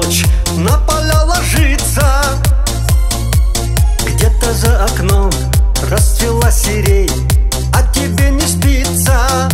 ночь на поля ложится. Где-то за окном расцвела сирень, а тебе не спится.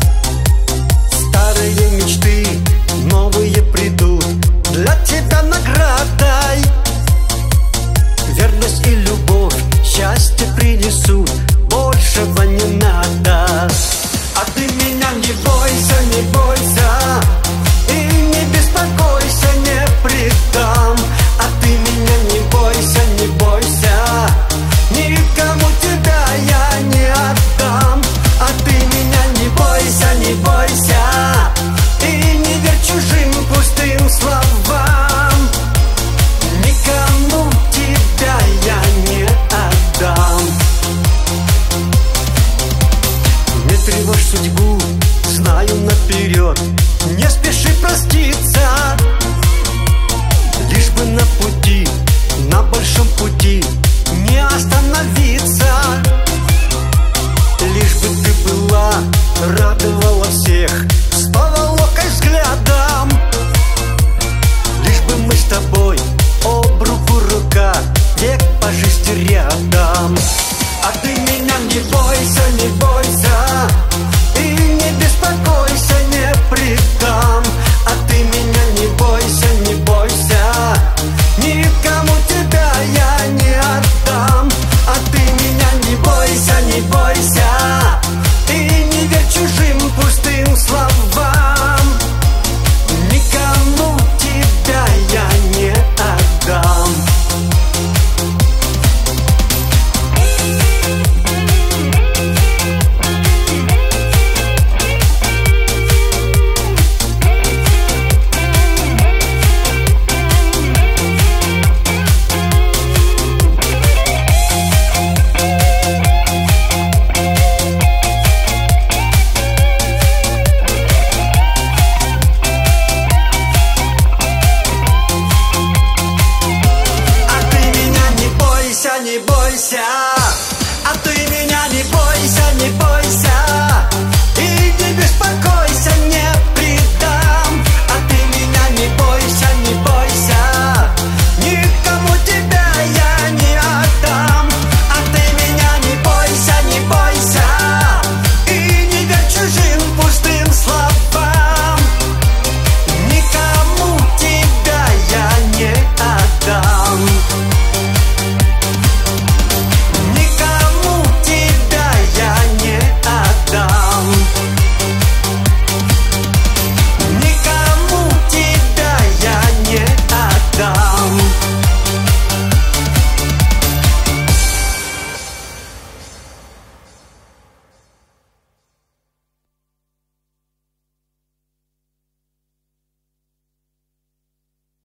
Старые мечты, новые придут для тебя наградой. Верность и любовь счастье принесут, большего не надо. А ты меня не бойся, не бойся, и не беспокойся, не предам. А ты меня не бойся, не бойся, никому тебя я не отдам. А ты меня не бойся, не бойся, и не верь чужим пустым словам. Никому тебя я не отдам. Не тревожь судьбу, знаю наперед, не спеши проститься. Лишь бы на пути, на большом пути не остановиться. Лишь бы ты была рада